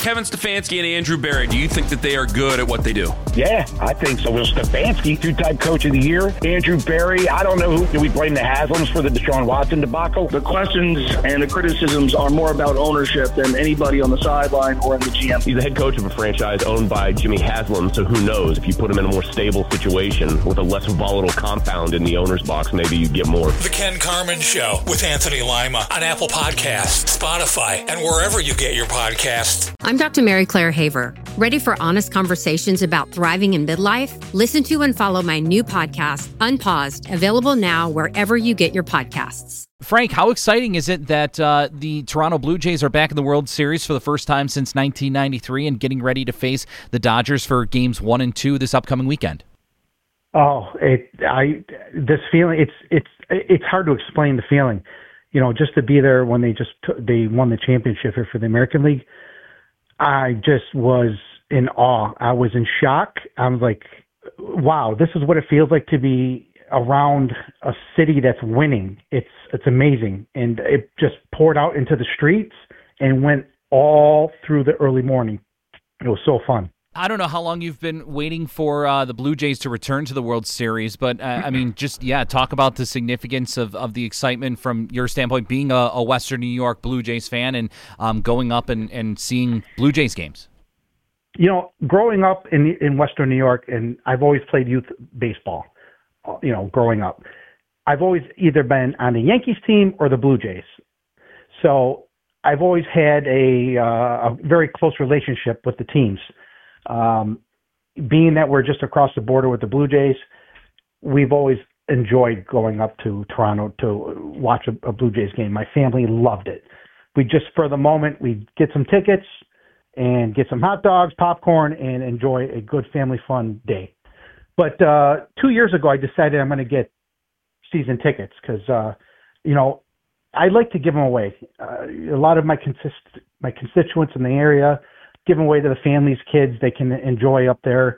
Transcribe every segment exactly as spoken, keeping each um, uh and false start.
Kevin Stefanski and Andrew Berry, do you think that they are good at what they do? Yeah, I think so. Well, Stefanski, two-time coach of the year. Andrew Berry, I don't know who. Do we blame the Haslams for the Deshaun Watson debacle? The questions and the criticisms are more about ownership than anybody on the sideline or in the G M. He's the head coach of a franchise owned by Jimmy Haslam, so who knows? If you put him in a more stable situation with a less volatile compound in the owner's box, maybe you get more. The Ken Carman Show with Anthony Lima on Apple Podcasts, Spotify, and wherever you get your podcasts. I'm Doctor Mary Claire Haver. Ready for honest conversations about thriving in midlife? Listen to and follow my new podcast, Unpaused, available now wherever you get your podcasts. Frank, how exciting is it that uh, the Toronto Blue Jays are back in the World Series for the first time since nineteen ninety-three and getting ready to face the Dodgers for games one and two this upcoming weekend? Oh, it, I, this feeling, it's, it's, it's hard to explain the feeling, you know, just to be there when they just, t- they won the championship here for the American League. I just was in awe. I was in shock. I was like, wow, this is what it feels like to be around a city that's winning. It's, it's amazing. And it just poured out into the streets and went all through the early morning. It was so fun. I don't know how long you've been waiting for uh, the Blue Jays to return to the World Series, but uh, I mean, just, yeah, talk about the significance of, of the excitement from your standpoint, being a, a Western New York Blue Jays fan and um, going up and, and seeing Blue Jays games. You know, growing up in in Western New York, and I've always played youth baseball, you know, growing up. I've always either been on the Yankees team or the Blue Jays. So I've always had a, uh, a very close relationship with the teams. Um, being that we're just across the border with the Blue Jays, we've always enjoyed going up to Toronto to watch a, a Blue Jays game. My family loved it. We just, for the moment, we get some tickets and get some hot dogs, popcorn, and enjoy a good family fun day. But uh, two years ago, I decided I'm going to get season tickets because, uh, you know, I like to give them away. Uh, a lot of my consist- my constituents in the area give them away to the families, kids they can enjoy up there.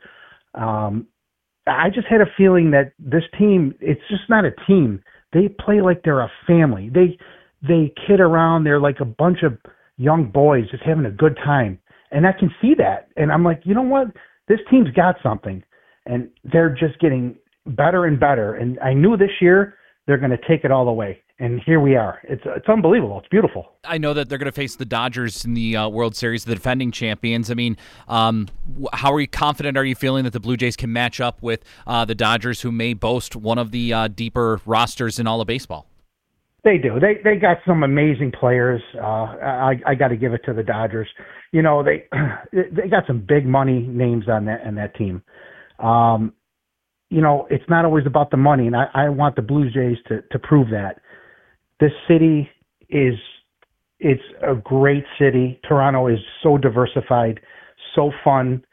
Um, I just had a feeling that this team, it's just not a team. They play like they're a family. They they kid around. They're like a bunch of young boys just having a good time. And I can see that. And I'm like, you know what? This team's got something. And they're just getting better and better. And I knew this year they're going to take it all the way. And here we are. It's it's unbelievable. It's beautiful. I know that they're going to face the Dodgers in the uh, World Series, the defending champions. I mean, um, how are you confident are you feeling that the Blue Jays can match up with uh, the Dodgers, who may boast one of the uh, deeper rosters in all of baseball? They do. They they got some amazing players. Uh, I I got to give it to the Dodgers. You know, they they got some big money names on that on that team. Um, you know, it's not always about the money, and I, I want the Blue Jays to to prove that. This city is, it's a great city. Toronto is so diversified, so fun,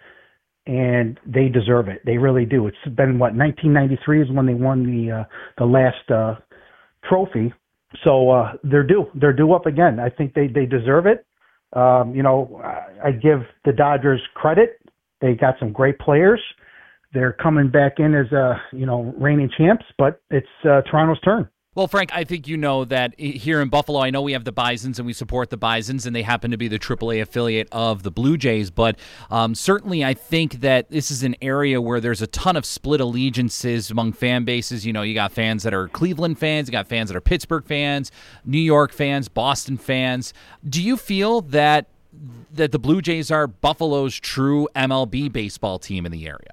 and they deserve it. They really do. It's been, what, nineteen ninety-three is when they won the uh, the last uh, trophy. So uh, they're due. They're due up again. I think they, they deserve it. Um, you know, I, I give the Dodgers credit. They got some great players. They're coming back in as, uh, you know, reigning champs, but it's uh, Toronto's turn. Well, Frank, I think you know that here in Buffalo, I know we have the Bisons and we support the Bisons, and they happen to be the triple A affiliate of the Blue Jays. But um, certainly I think that this is an area where there's a ton of split allegiances among fan bases. You know, you got fans that are Cleveland fans, you got fans that are Pittsburgh fans, New York fans, Boston fans. Do you feel that that the Blue Jays are Buffalo's true M L B baseball team in the area?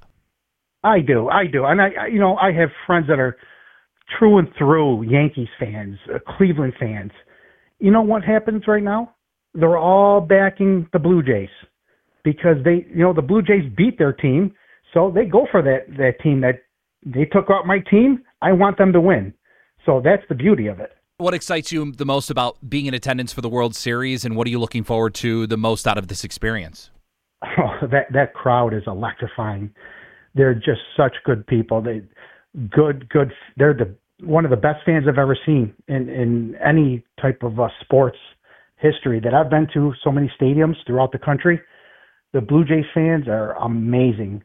I do. I do. And, I, you know, I have friends that are true and through Yankees fans, uh, Cleveland fans. You know what happens right now? They're all backing the Blue Jays because they, you know, the Blue Jays beat their team, so they go for that that team that they took out my team. I want them to win. So that's the beauty of it. What excites you the most about being in attendance for the World Series, and what are you looking forward to the most out of this experience? Oh, that that crowd is electrifying. They're just such good people. They good, good. They're the one of the best fans I've ever seen in, in any type of uh, sports history that I've been to. So many stadiums throughout the country. The Blue Jays fans are amazing.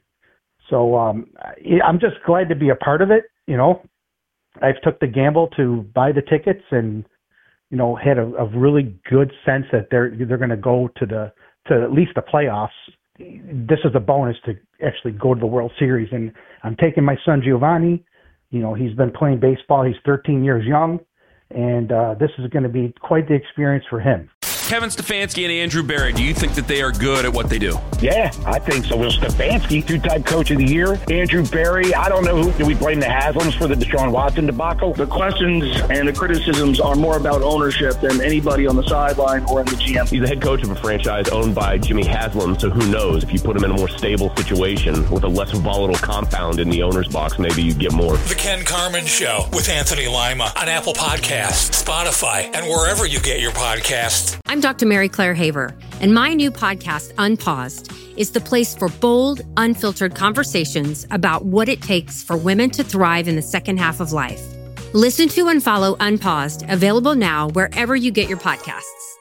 So um, I'm just glad to be a part of it. You know, I've took the gamble to buy the tickets, and you know, had a, a really good sense that they're they're going to go to the to at least the playoffs. This is a bonus to actually go to the World Series. And I'm taking my son Giovanni. You know, he's been playing baseball. He's thirteen years young. And uh, this is going to be quite the experience for him. Kevin Stefanski and Andrew Berry, do you think that they are good at what they do? Yeah, I think so. Will Stefanski, two-time coach of the year. Andrew Berry, I don't know who. Do we blame the Haslams for the Deshaun Watson debacle? The questions and the criticisms are more about ownership than anybody on the sideline or in the G M. He's the head coach of a franchise owned by Jimmy Haslam, so who knows? If you put him in a more stable situation with a less volatile compound in the owner's box, maybe you get more. The Ken Carman Show with Anthony Lima on Apple Podcasts, Spotify, and wherever you get your podcasts. I'm Doctor Mary Claire Haver, and my new podcast, Unpaused, is the place for bold, unfiltered conversations about what it takes for women to thrive in the second half of life. Listen to and follow Unpaused, available now wherever you get your podcasts.